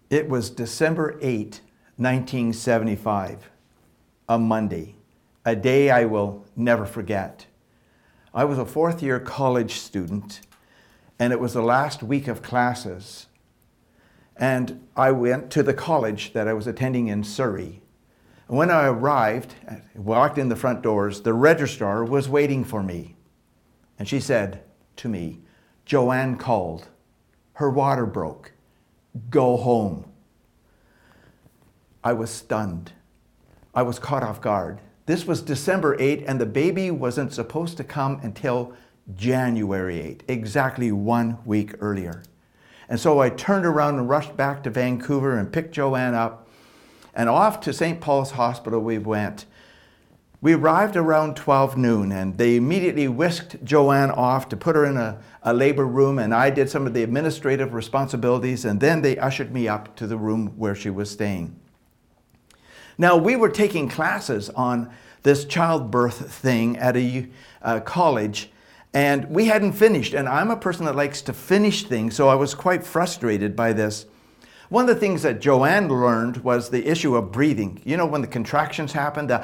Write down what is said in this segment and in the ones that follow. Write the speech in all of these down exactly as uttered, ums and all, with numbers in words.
It was December eighth, nineteen seventy-five, a Monday, a day I will never forget. I was a fourth year college student, and it was the last week of classes. And I went to the college that I was attending in Surrey. And when I arrived, walked in the front doors, the registrar was waiting for me. And she said to me, "Joanne called. Her water broke. Go home." I was stunned. I was caught off guard. This was December eighth, and the baby wasn't supposed to come until January eighth, exactly one week earlier. And so I turned around and rushed back to Vancouver and picked Joanne up, and off to Saint Paul's Hospital we went. We arrived around twelve noon, and they immediately whisked Joanne off to put her in a, a labor room, and I did some of the administrative responsibilities, and then they ushered me up to the room where she was staying. Now, we were taking classes on this childbirth thing at a uh, college, and we hadn't finished, and I'm a person that likes to finish things, so I was quite frustrated by this. One of the things that Joanne learned was the issue of breathing. You know, when the contractions happen, the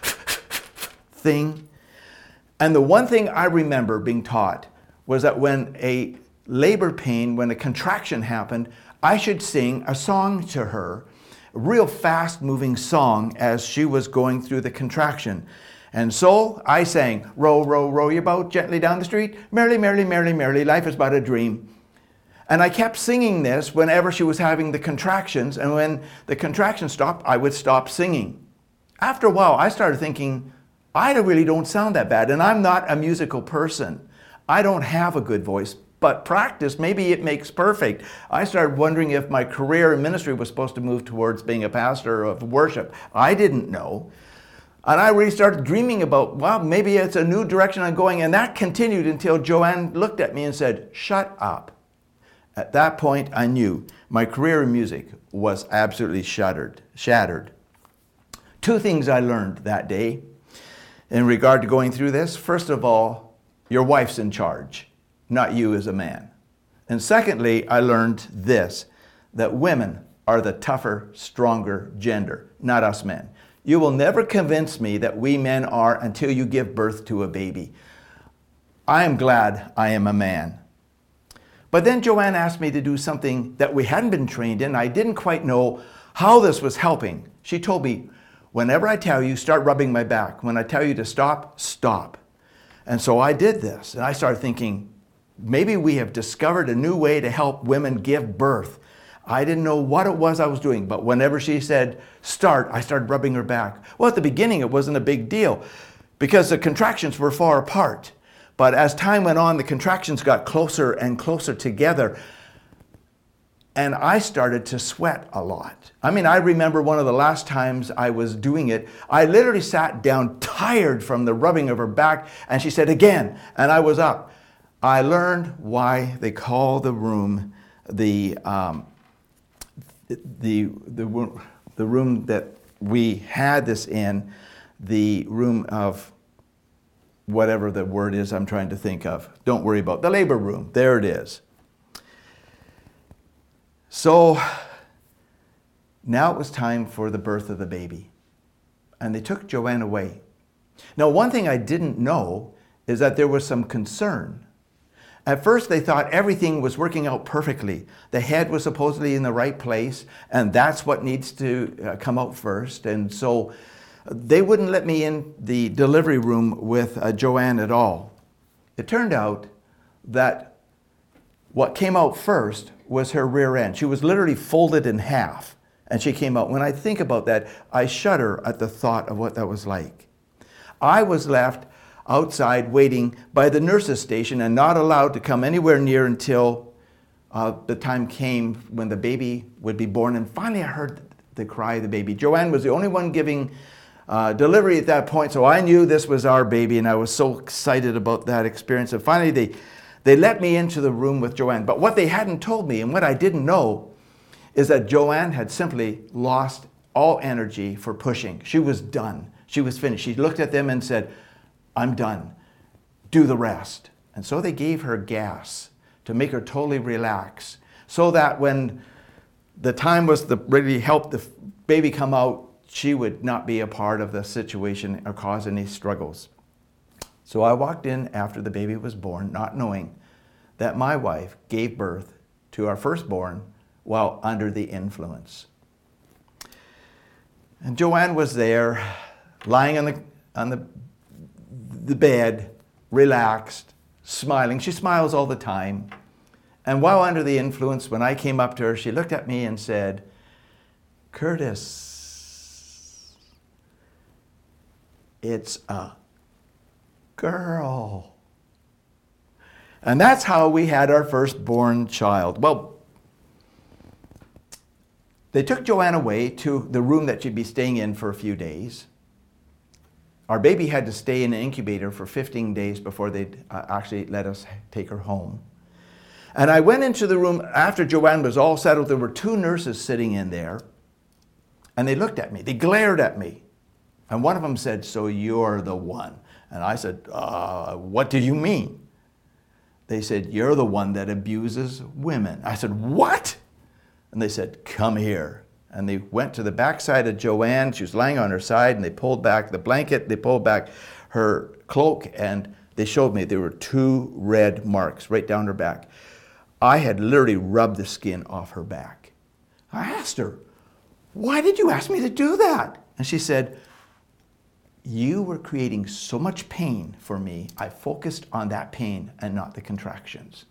thing. And the one thing I remember being taught was that when a labor pain, when a contraction happened, I should sing a song to her, a real fast moving song as she was going through the contraction. And so I sang, "Row, row, row your boat gently down the street. Merrily, merrily, merrily, merrily, life is but a dream." And I kept singing this whenever she was having the contractions, and when the contractions stopped, I would stop singing. After a while, I started thinking, I really don't sound that bad, and I'm not a musical person. I don't have a good voice, but practice, maybe it makes perfect. I started wondering if my career in ministry was supposed to move towards being a pastor of worship. I didn't know. And I really started dreaming about, well, maybe it's a new direction I'm going, and that continued until Joanne looked at me and said, "Shut up." At that point, I knew my career in music was absolutely shattered. shattered. Two things I learned that day in regard to going through this. First of all, your wife's in charge, not you as a man. And secondly, I learned this, that women are the tougher, stronger gender, not us men. You will never convince me that we men are until you give birth to a baby. I am glad I am a man. But then Joanne asked me to do something that we hadn't been trained in. I didn't quite know how this was helping. She told me, "Whenever I tell you, start rubbing my back. When I tell you to stop, stop." And so I did this. And I started thinking, maybe we have discovered a new way to help women give birth. I didn't know what it was I was doing, but whenever she said start, I started rubbing her back. Well, at the beginning, it wasn't a big deal because the contractions were far apart. But as time went on, the contractions got closer and closer together. And I started to sweat a lot. I mean, I remember one of the last times I was doing it, I literally sat down tired from the rubbing of her back, and she said, "Again," and I was up. I learned why they call the room the, um, the, the, the room that we had this in, the room of whatever the word is I'm trying to think of. Don't worry about it. The labor room. There it is. So now it was time for the birth of the baby. And they took Joanne away. Now, one thing I didn't know is that there was some concern. At first, they thought everything was working out perfectly. The head was supposedly in the right place, and that's what needs to uh, come out first. And so they wouldn't let me in the delivery room with uh, Joanne at all. It turned out that what came out first was her rear end. She was literally folded in half, and she came out. When I think about that, I shudder at the thought of what that was like. I was left outside waiting by the nurse's station and not allowed to come anywhere near until uh, the time came when the baby would be born. And finally, I heard the cry of the baby. Joanne was the only one giving uh, delivery at that point, so I knew this was our baby, and I was so excited about that experience. And finally, they They let me into the room with Joanne. But what they hadn't told me, and what I didn't know, is that Joanne had simply lost all energy for pushing. She was done. She was finished. She looked at them and said, "I'm done. Do the rest." And so they gave her gas to make her totally relax, so that when the time was to really help the baby come out. She would not be a part of the situation or cause any struggles. So I walked in after the baby was born, not knowing that my wife gave birth to our firstborn while under the influence. And Joanne was there, lying on the, on the, the bed, relaxed, smiling. She smiles all the time. And while under the influence, when I came up to her, she looked at me and said, "Curtis, it's a girl." And that's how we had our firstborn child. Well, they took Joanne away to the room that she'd be staying in for a few days. Our baby had to stay in an incubator for fifteen days before they'd uh, actually let us take her home. And I went into the room after Joanne was all settled. There were two nurses sitting in there, and they looked at me. They glared at me. And one of them said, "So you're the one." And I said, uh, "What do you mean?" They said, "You're the one that abuses women." I said, "What?" And they said, "Come here." And they went to the backside of Joanne. She was lying on her side, and they pulled back the blanket. They pulled back her cloak, and they showed me there were two red marks right down her back. I had literally rubbed the skin off her back. I asked her, "Why did you ask me to do that?" And she said, "You were creating so much pain for me. I focused on that pain and not the contractions."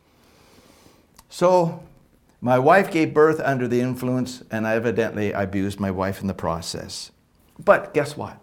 So my wife gave birth under the influence, and evidently I abused my wife in the process. But guess what?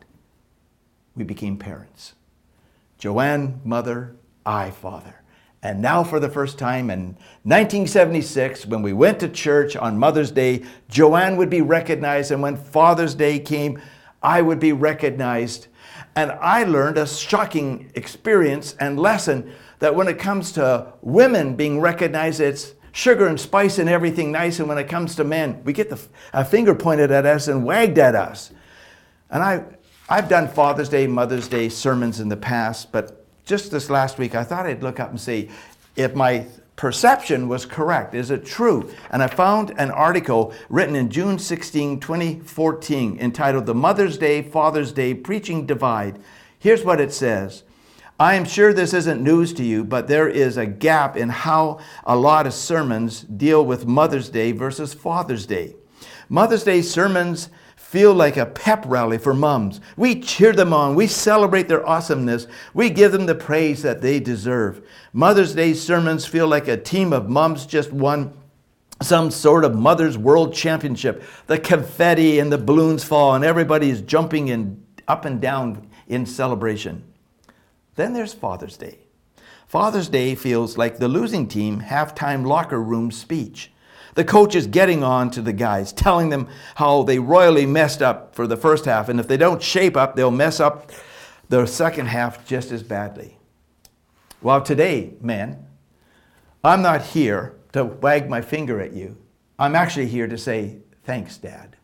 We became parents. Joanne, mother, I, father. And now for the first time in nineteen seventy-six, when we went to church on Mother's Day, Joanne would be recognized, and when Father's Day came, I would be recognized. And I learned a shocking experience and lesson that when it comes to women being recognized, it's sugar and spice and everything nice. And when it comes to men, we get the, a finger pointed at us and wagged at us. And I, I've done Father's Day, Mother's Day sermons in the past, but just this last week, I thought I'd look up and see if my perception was correct. Is it true? And I found an article written in June sixteenth, twenty fourteen, entitled "The Mother's Day, Father's Day Preaching Divide." Here's what it says. "I am sure this isn't news to you, but there is a gap in how a lot of sermons deal with Mother's Day versus Father's Day. Mother's Day sermons feel like a pep rally for moms. We cheer them on. We celebrate their awesomeness. We give them the praise that they deserve. Mother's Day sermons feel like a team of moms just won some sort of Mother's World Championship. The confetti and the balloons fall, and everybody is jumping in, up and down in celebration. Then there's Father's Day. Father's Day feels like the losing team halftime locker room speech. The coach is getting on to the guys, telling them how they royally messed up for the first half, and if they don't shape up, they'll mess up the second half just as badly. Well, today, men, I'm not here to wag my finger at you. I'm actually here to say, thanks, Dad.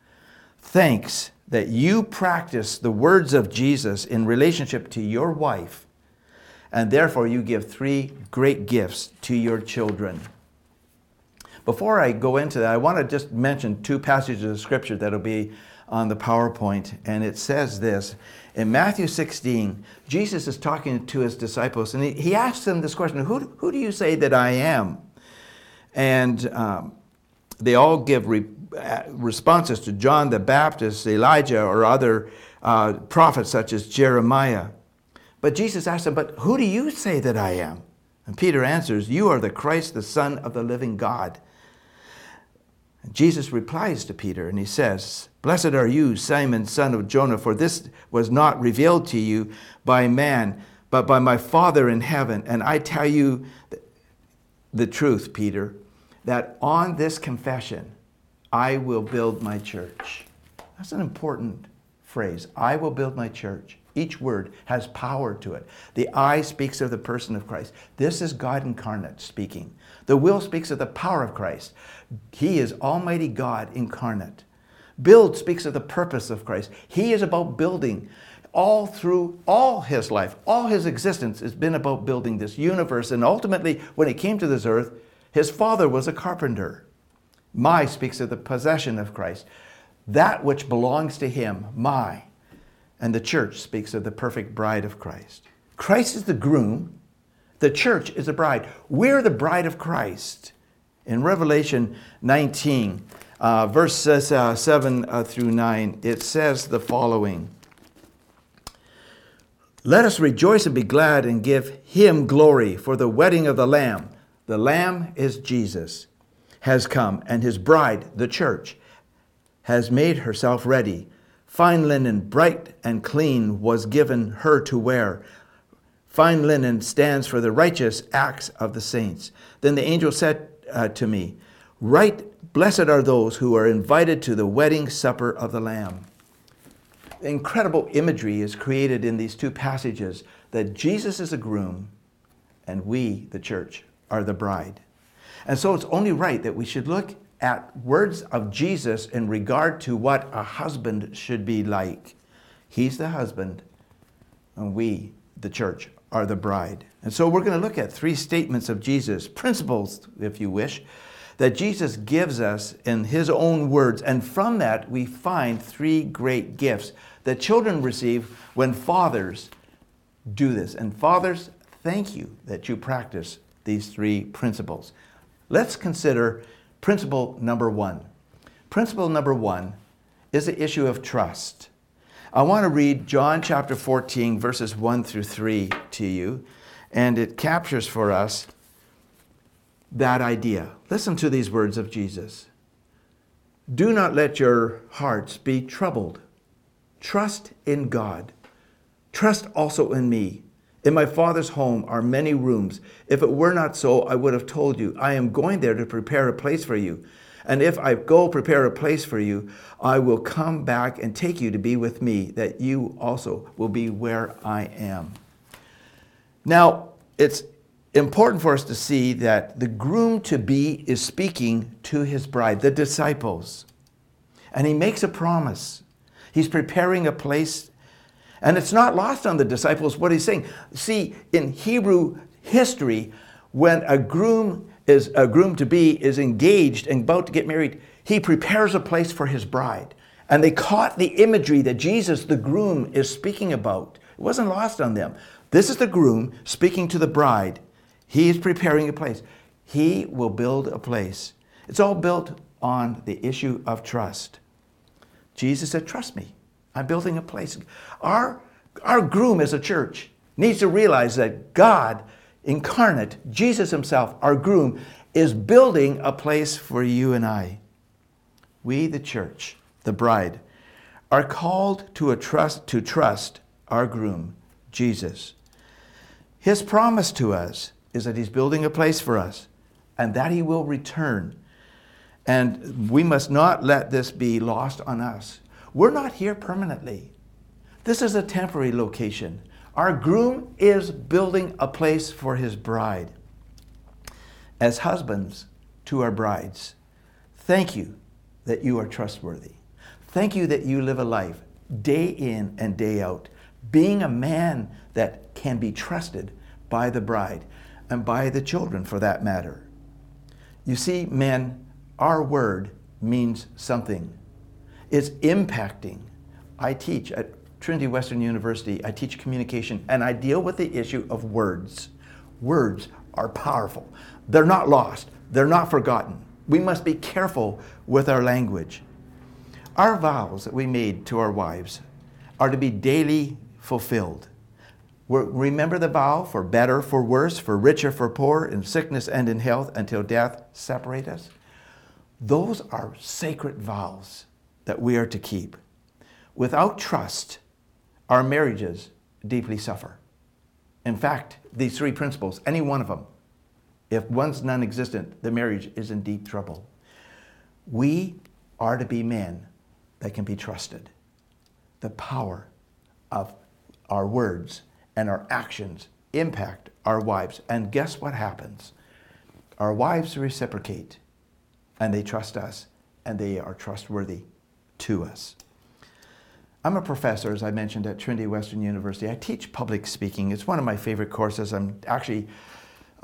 Thanks that you practice the words of Jesus in relationship to your wife, and therefore you give three great gifts to your children. Before I go into that, I want to just mention two passages of Scripture that will be on the PowerPoint, and it says this. In Matthew sixteen, Jesus is talking to his disciples, and he, he asks them this question, who, who do you say that I am? And um, they all give re, uh, responses to John the Baptist, Elijah, or other uh, prophets such as Jeremiah. But Jesus asked them, but who do you say that I am? And Peter answers, you are the Christ, the Son of the living God. And Jesus replies to Peter, and he says, blessed are you, Simon, son of Jonah, for this was not revealed to you by man, but by my Father in heaven. And I tell you the truth, Peter, that on this confession, I will build my church. That's an important phrase. I will build my church. Each word has power to it. The I speaks of the person of Christ. This is God incarnate speaking. The will speaks of the power of Christ. He is Almighty God incarnate. Build speaks of the purpose of Christ. He is about building. All through all his life, all his existence has been about building this universe. And ultimately, when he came to this earth, his father was a carpenter. My speaks of the possession of Christ. That which belongs to him, my. And the church speaks of the perfect bride of Christ. Christ is the groom. The church is the bride. We're the bride of Christ. In Revelation nineteen, uh, verses uh, seven uh, through nine, it says the following. Let us rejoice and be glad and give him glory, for the wedding of the Lamb, the Lamb is Jesus, has come, and his bride, the church, has made herself ready. Fine linen, bright and clean, was given her to wear. Fine linen stands for the righteous acts of the saints. Then the angel said uh, to me, Right, blessed are those who are invited to the wedding supper of the Lamb. Incredible imagery is created in these two passages that Jesus is a groom and we, the church, are the bride. And so it's only right that we should look at words of Jesus in regard to what a husband should be like. He's the husband and we, the church, are the bride. And so we're going to look at three statements of Jesus, principles, if you wish, that Jesus gives us in his own words. And from that, we find three great gifts that children receive when fathers do this. And fathers, thank you that you practice these three principles. Let's consider principle number one. Principle number one is the issue of trust. I want to read John chapter fourteen, verses one through three to you, and it captures for us that idea. Listen to these words of Jesus. Do not let your hearts be troubled. Trust in God. Trust also in me. In my Father's home are many rooms. If it were not so, I would have told you. I am going there to prepare a place for you. And if I go prepare a place for you, I will come back and take you to be with me, that you also will be where I am. Now, it's important for us to see that the groom-to-be is speaking to his bride, the disciples. And he makes a promise. He's preparing a place. And it's not lost on the disciples what he's saying. See, in Hebrew history, when a groom is a groom-to-be is engaged and about to get married, he prepares a place for his bride. And they caught the imagery that Jesus, the groom, is speaking about. It wasn't lost on them. This is the groom speaking to the bride. He is preparing a place. He will build a place. It's all built on the issue of trust. Jesus said, trust me. I'm building a place. Our, our groom as a church needs to realize that God incarnate, Jesus himself, our groom, is building a place for you and I. We, the church, the bride, are called to, a trust, to trust our groom, Jesus. His promise to us is that he's building a place for us and that he will return. And we must not let this be lost on us. We're not here permanently. This is a temporary location. Our groom is building a place for his bride. As husbands to our brides, thank you that you are trustworthy. Thank you that you live a life day in and day out, being a man that can be trusted by the bride and by the children for that matter. You see, men, our word means something. It's impacting. I teach at Trinity Western University, I teach communication, and I deal with the issue of words. Words are powerful. They're not lost. They're not forgotten. We must be careful with our language. Our vows that we made to our wives are to be daily fulfilled. We're, remember the vow, for better, for worse, for richer, for poor, in sickness and in health, until death separate us. Those are sacred vows that we are to keep. Without trust, our marriages deeply suffer. In fact, these three principles, any one of them, if one's non-existent, the marriage is in deep trouble. We are to be men that can be trusted. The power of our words and our actions impact our wives. And guess what happens? Our wives reciprocate, and they trust us, and they are trustworthy to us. I'm a professor, as I mentioned, at Trinity Western University. I teach public speaking. It's one of my favorite courses. I'm actually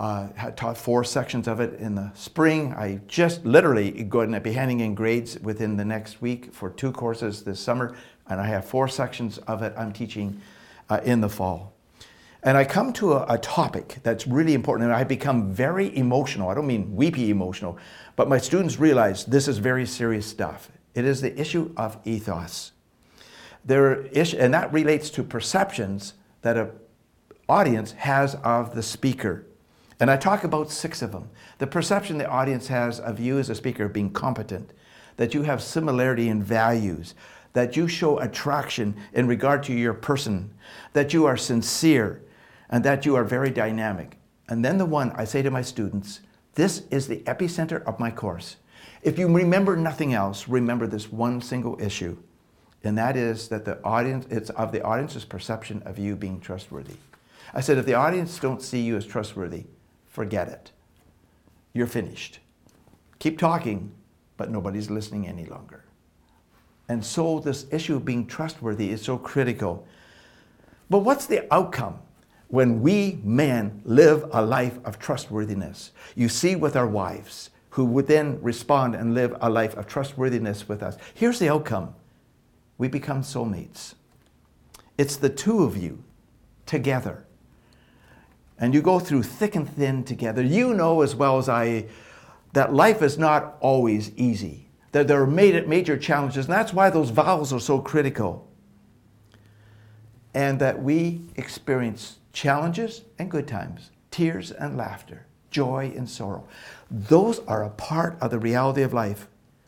Uh, I taught four sections of it in the spring. I just literally going to be handing in grades within the next week for two courses this summer, and I have four sections of it I'm teaching uh, in the fall. And I come to a, a topic that's really important, and I become very emotional. I don't mean weepy emotional, but my students realize this is very serious stuff. It is the issue of ethos. There is, and that relates to perceptions that an audience has of the speaker. And I talk about six of them. The perception the audience has of you as a speaker being competent, that you have similarity in values, that you show attraction in regard to your person, that you are sincere, and that you are very dynamic. And then the one I say to my students, this is the epicenter of my course. If you remember nothing else, remember this one single issue, and that is that the audience, it's of the audience's perception of you being trustworthy. I said, if the audience don't see you as trustworthy, forget it. You're finished. Keep talking, but nobody's listening any longer. And so this issue of being trustworthy is so critical. But what's the outcome when we men live a life of trustworthiness? You see with our wives, who would then respond and live a life of trustworthiness with us. Here's the outcome. We become soulmates. It's the two of you together. And you go through thick and thin together. You know as well as I that life is not always easy. That there are major challenges, and that's why those vows are so critical. And that we experience challenges and good times, tears and laughter, joy and sorrow. Those are a part of the reality of life.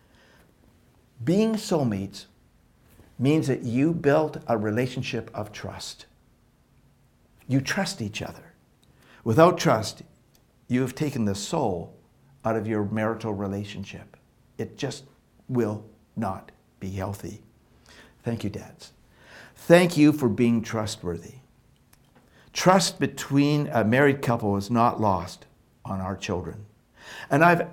Being soulmates means that you build a relationship of trust. You trust each other. Without trust, you have taken the soul out of your marital relationship. It just will not be healthy. Thank you, dads. Thank you for being trustworthy. Trust between a married couple is not lost on our children. And I've,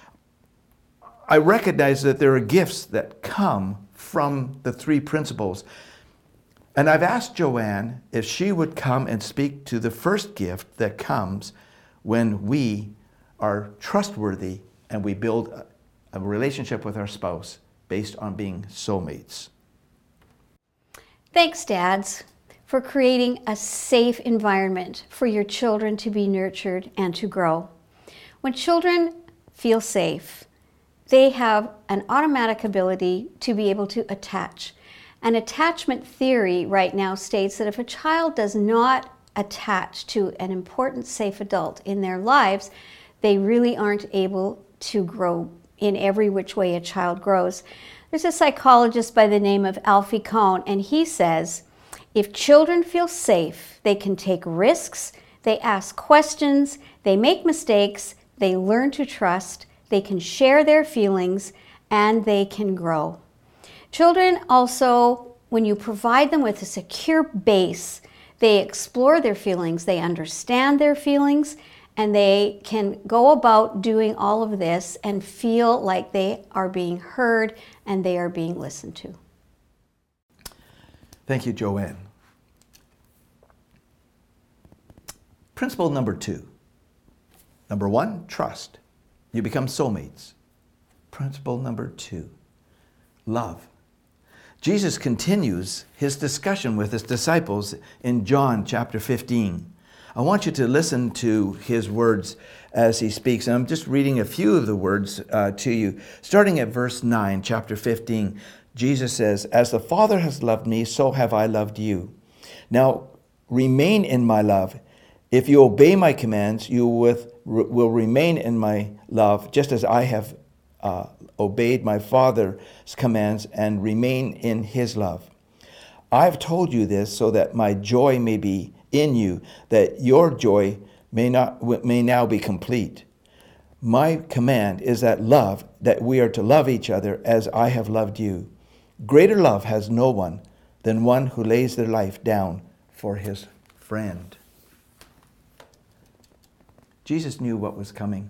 I recognize that there are gifts that come from the three principles. And I've asked Joanne if she would come and speak to the first gift that comes when we are trustworthy and we build a, a relationship with our spouse based on being soulmates. Thanks, dads, for creating a safe environment for your children to be nurtured and to grow. When children feel safe, they have an automatic ability to be able to attach. And attachment theory right now states that if a child does not attach to an important, safe adult in their lives, they really aren't able to grow in every which way a child grows. There's a psychologist by the name of Alfie Kohn, and he says, if children feel safe, they can take risks, they ask questions, they make mistakes, they learn to trust, they can share their feelings, and they can grow. Children also, when you provide them with a secure base, they explore their feelings, they understand their feelings, and they can go about doing all of this and feel like they are being heard and they are being listened to. Thank you, Joanne. Principle number two. Number one, trust. You become soulmates. Principle number two, love. Jesus continues his discussion with his disciples in John chapter fifteen. I want you to listen to his words as he speaks. And I'm just reading a few of the words uh, to you. Starting at verse nine, chapter fifteen, Jesus says, as the Father has loved me, so have I loved you. Now remain in my love. If you obey my commands, you with, will remain in my love, just as I have uh, obeyed my Father's commands and remain in his love. I've told you this so that my joy may be in you, that your joy may not may now be complete. My command is that love, that we are to love each other as I have loved you. Greater love has no one than one who lays their life down for his friend. Jesus knew what was coming.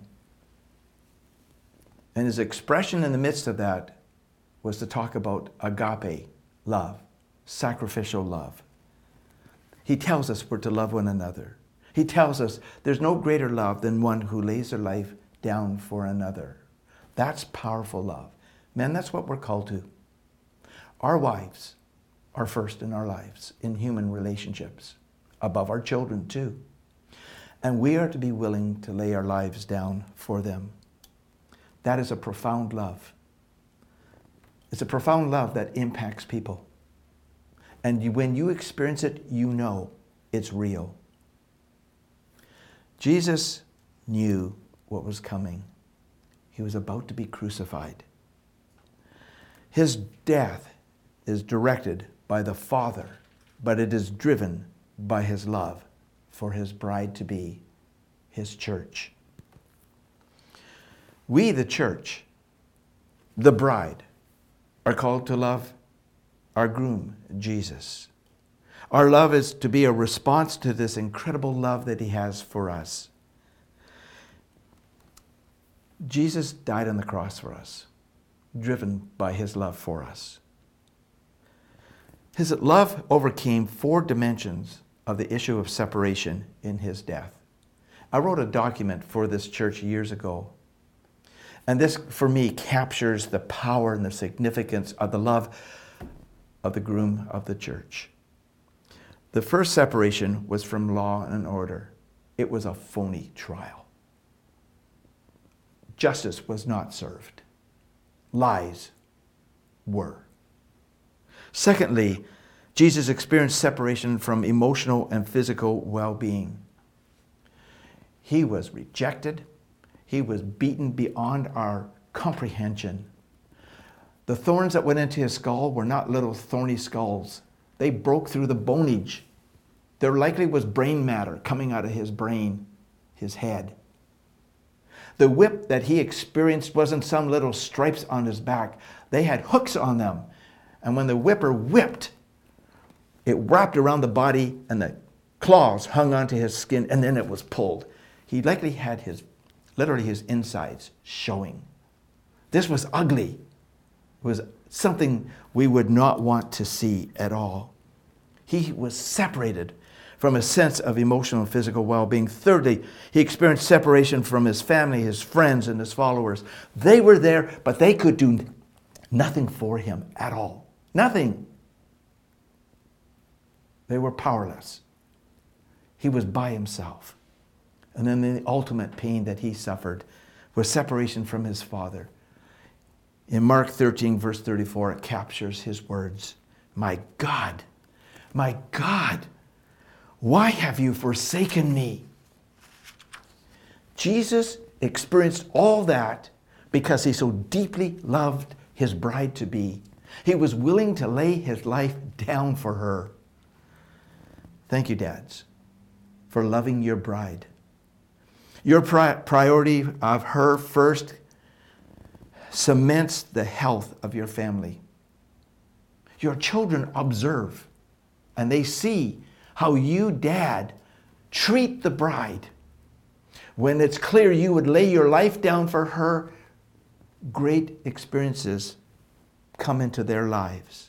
And his expression in the midst of that was to talk about agape love, sacrificial love. He tells us we're to love one another. He tells us there's no greater love than one who lays their life down for another. That's powerful love. Men, that's what we're called to. Our wives are first in our lives, in human relationships, above our children too. And we are to be willing to lay our lives down for them. That is a profound love. It's a profound love that impacts people. And you, when you experience it, you know it's real. Jesus knew what was coming. He was about to be crucified. His death is directed by the Father, but it is driven by his love for his bride-to-be, his church. We, the church, the bride, are called to love our groom, Jesus. Our love is to be a response to this incredible love that he has for us. Jesus died on the cross for us, driven by his love for us. His love overcame four dimensions of the issue of separation in his death. I wrote a document for this church years ago, and this, for me, captures the power and the significance of the love of the groom of the church. The first separation was from law and order. It was a phony trial. Justice was not served. Lies were. Secondly, Jesus experienced separation from emotional and physical well-being. He was rejected. He was beaten beyond our comprehension. The thorns that went into his skull were not little thorny skulls. They broke through the bonage. There likely was brain matter coming out of his brain, his head. The whip that he experienced wasn't some little stripes on his back. They had hooks on them. And when the whipper whipped, it wrapped around the body and the claws hung onto his skin, and then it was pulled. He likely had his, literally his insides showing. This was ugly. It was something we would not want to see at all. He was separated from a sense of emotional and physical well-being. Thirdly, he experienced separation from his family, his friends, and his followers. They were there, but they could do nothing for him at all. Nothing. They were powerless. He was by himself. And then the ultimate pain that he suffered was separation from his Father. In Mark thirteen, verse thirty-four, it captures his words. My God, my God, why have you forsaken me? Jesus experienced all that because he so deeply loved his bride-to-be. He was willing to lay his life down for her. Thank you, dads, for loving your bride. Your pri- priority of her first cements the health of your family. Your children observe and they see how you, dad, treat the bride. When it's clear you would lay your life down for her, great experiences come into their lives.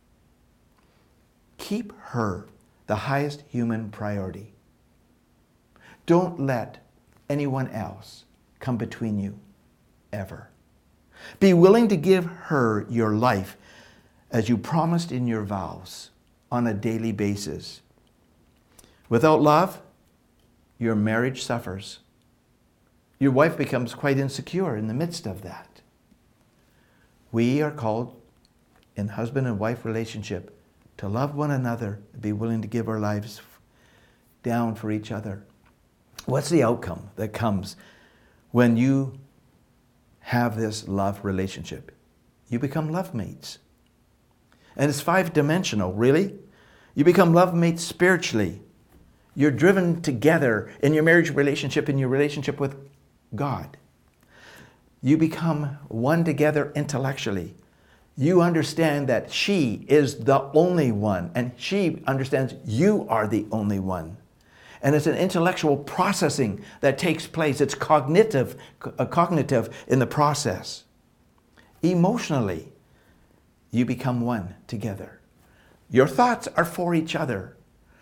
Keep her the highest human priority. Don't let anyone else come between you, ever. Be willing to give her your life as you promised in your vows on a daily basis. Without love, your marriage suffers. Your wife becomes quite insecure in the midst of that. We are called in husband and wife relationship to love one another, to be willing to give our lives down for each other. What's the outcome that comes when you have this love relationship? You become love mates. And it's five-dimensional, really. You become love mates spiritually. You're driven together in your marriage relationship, in your relationship with God. You become one together intellectually. You understand that she is the only one, and she understands you are the only one. And it's an intellectual processing that takes place. It's cognitive, uh, cognitive in the process. Emotionally, you become one together. Your thoughts are for each other.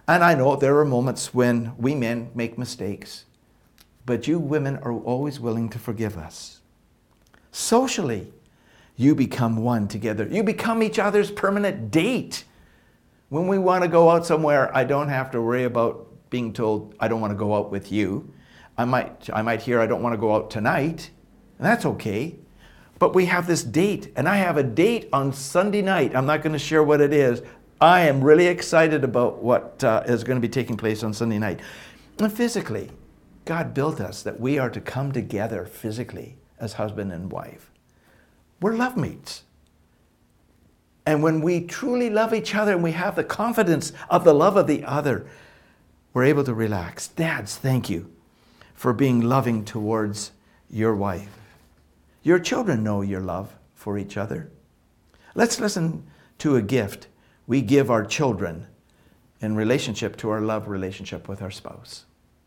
And I know there are moments when we men make mistakes, but you women are always willing to forgive us. Socially, you become one together. You become each other's permanent date. When we want to go out somewhere, I don't have to worry about being told, I don't want to go out with you. I might, I might hear, I don't want to go out tonight, and that's okay. But we have this date, and I have a date on Sunday night. I'm not going to share what it is. I am really excited about what uh, is going to be taking place on Sunday night. And physically, God built us that we are to come together physically as husband and wife. We're love mates. And when we truly love each other and we have the confidence of the love of the other, we're able to relax. Dads, thank you for being loving towards your wife. Your children know your love for each other. Let's listen to a gift we give our children in relationship to our love relationship with our spouse.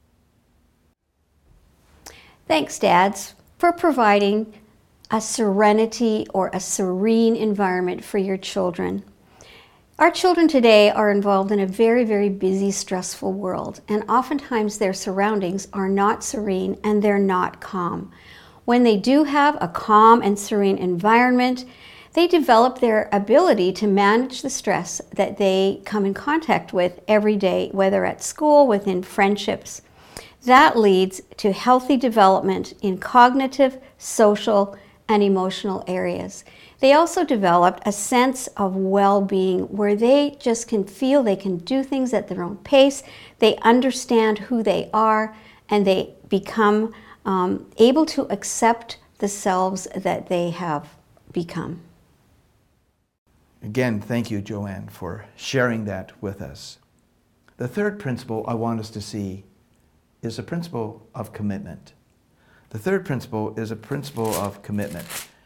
Thanks, dads, for providing a serenity or a serene environment for your children. Our children today are involved in a very, very busy, stressful world, and oftentimes their surroundings are not serene and they're not calm. When they do have a calm and serene environment, they develop their ability to manage the stress that they come in contact with every day, whether at school, within friendships. That leads to healthy development in cognitive, social, and emotional areas. They also developed a sense of well-being where they just can feel they can do things at their own pace, they understand who they are, and they become um, able to accept the selves that they have become. Again, thank you, Joanne, for sharing that with us. The third principle I want us to see is a principle of commitment. The third principle is a principle of commitment.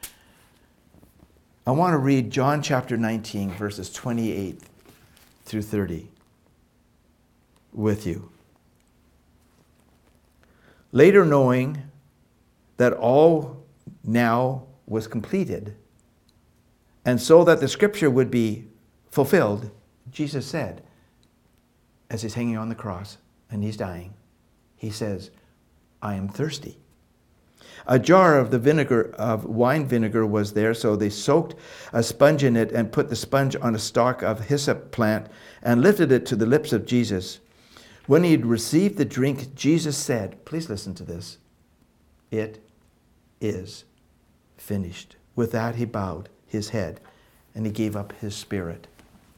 I want to read John chapter nineteen, verses twenty-eight through thirty with you. Later, knowing that all now was completed, and so that the scripture would be fulfilled, Jesus said, as he's hanging on the cross and he's dying, he says, I am thirsty. A jar of the vinegar of wine vinegar was there, so they soaked a sponge in it and put the sponge on a stalk of hyssop plant and lifted it to the lips of Jesus. When he had received the drink, Jesus said, please listen to this, it is finished. With that, he bowed his head and he gave up his spirit.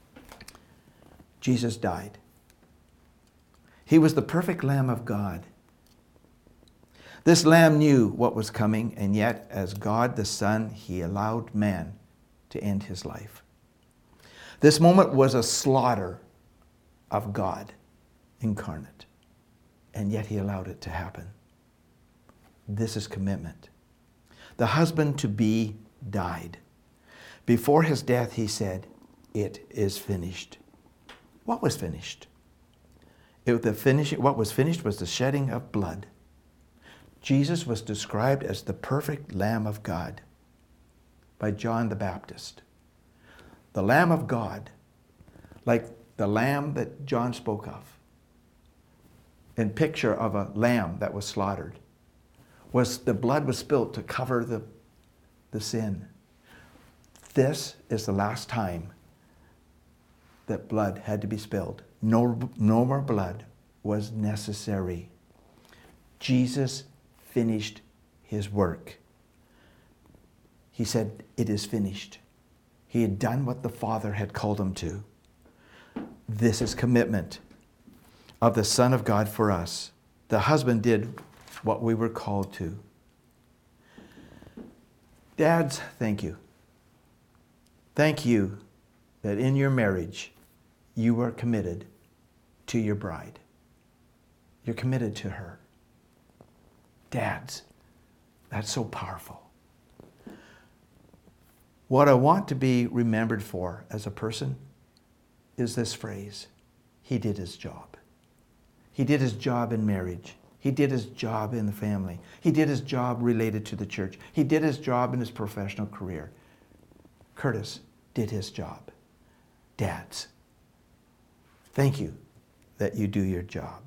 Jesus died. He was the perfect Lamb of God. This Lamb knew what was coming, and yet, as God the Son, he allowed man to end his life. This moment was a slaughter of God incarnate, and yet he allowed it to happen. This is commitment. The husband-to-be died. Before his death, he said, it is finished. What was finished? It, the finish, what was finished was the shedding of blood. Jesus was described as the perfect Lamb of God by John the Baptist. The Lamb of God, like the lamb that John spoke of, in picture of a lamb that was slaughtered, was the blood was spilled to cover the, the sin. This is the last time that blood had to be spilled. No, no more blood was necessary. Jesus finished his work. He said, it is finished. He had done what the Father had called him to. This is commitment of the Son of God for us. The husband did what we were called to. Dads, thank you. Thank you that in your marriage, you are committed to your bride. You're committed to her. Dads, that's so powerful. What I want to be remembered for as a person is this phrase, he did his job. He did his job in marriage. He did his job in the family. He did his job related to the church. He did his job in his professional career. Curtis did his job. Dads, thank you that you do your job.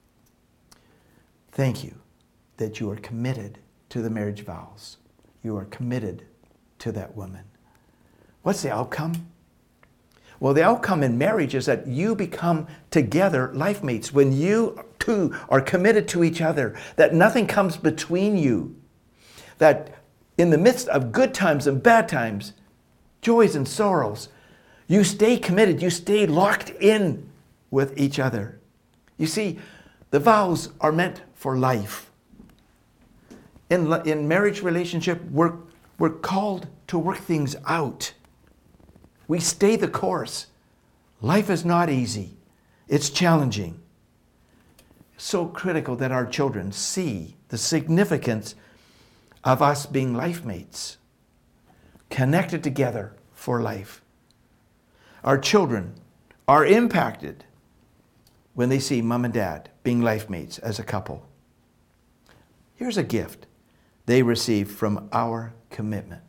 Thank you that you are committed to the marriage vows. You are committed to that woman. What's the outcome? Well, the outcome in marriage is that you become together life mates. When you two are committed to each other, that nothing comes between you, that in the midst of good times and bad times, joys and sorrows, you stay committed, you stay locked in with each other. You see, the vows are meant for life. In, in marriage relationship, we're, we're called to work things out. We stay the course. Life is not easy. It's challenging. So critical that our children see the significance of us being life mates, connected together for life. Our children are impacted when they see mom and dad being life mates as a couple. Here's a gift they receive from our commitment.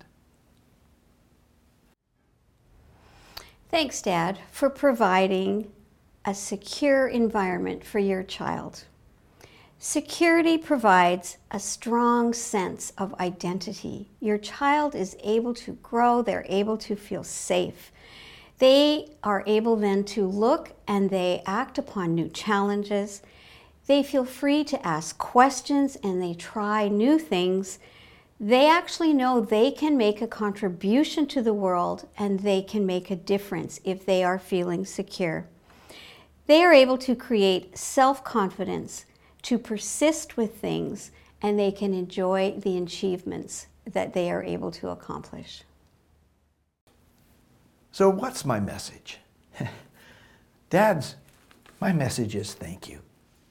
Thanks, Dad, for providing a secure environment for your child. Security provides a strong sense of identity. Your child is able to grow, they're able to feel safe. They are able then to look and they act upon new challenges. They feel free to ask questions and they try new things. They actually know they can make a contribution to the world and they can make a difference if they are feeling secure. They are able to create self-confidence, to persist with things, and they can enjoy the achievements that they are able to accomplish. So what's my message? Dads, my message is thank you.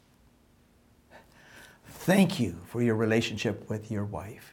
Thank you for your relationship with your wife.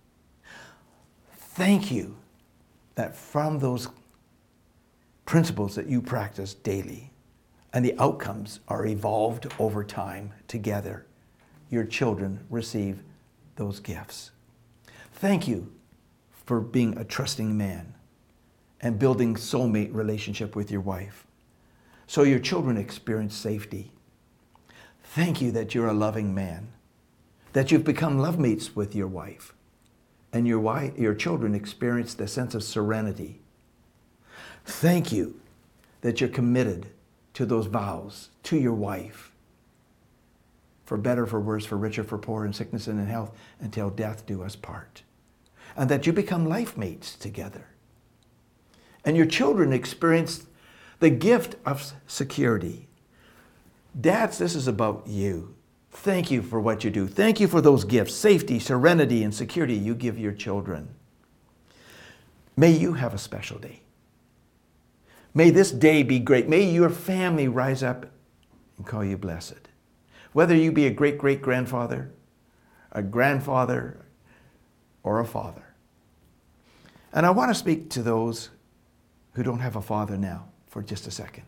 Thank you that from those principles that you practice daily and the outcomes are evolved over time together, your children receive those gifts. Thank you for being a trusting man and building soulmate relationship with your wife so your children experience safety. Thank you that you're a loving man, that you've become love mates with your wife, and your wife, your children experience the sense of serenity. Thank you that you're committed to those vows to your wife, for better, for worse, for richer, for poorer, in sickness and in health, until death do us part. And that you become life mates together. And your children experience the gift of security. Dads, this is about you. Thank you for what you do. Thank you for those gifts, safety, serenity, and security you give your children. May you have a special day. May this day be great. May your family rise up and call you blessed. Whether you be a great-great-grandfather, a grandfather, or a father. And I want to speak to those who don't have a father now for just a second.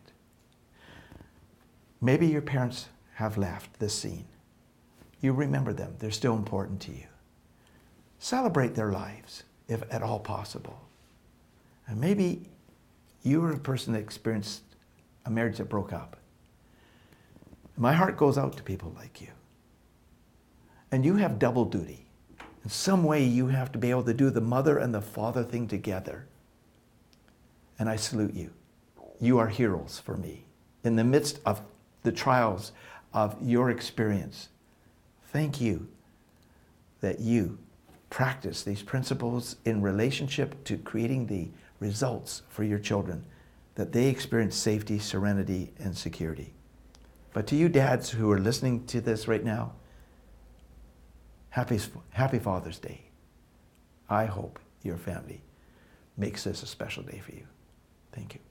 Maybe your parents have left this scene. You remember them. They're still important to you. Celebrate their lives, if at all possible. And maybe you were a person that experienced a marriage that broke up. My heart goes out to people like you. And you have double duty. In some way, you have to be able to do the mother and the father thing together. And I salute you. You are heroes for me. In the midst of the trials of your experience, thank you that you practice these principles in relationship to creating the results for your children, that they experience safety, serenity, and security. But to you dads who are listening to this right now, happy, happy Father's Day. I hope your family makes this a special day for you. Thank you.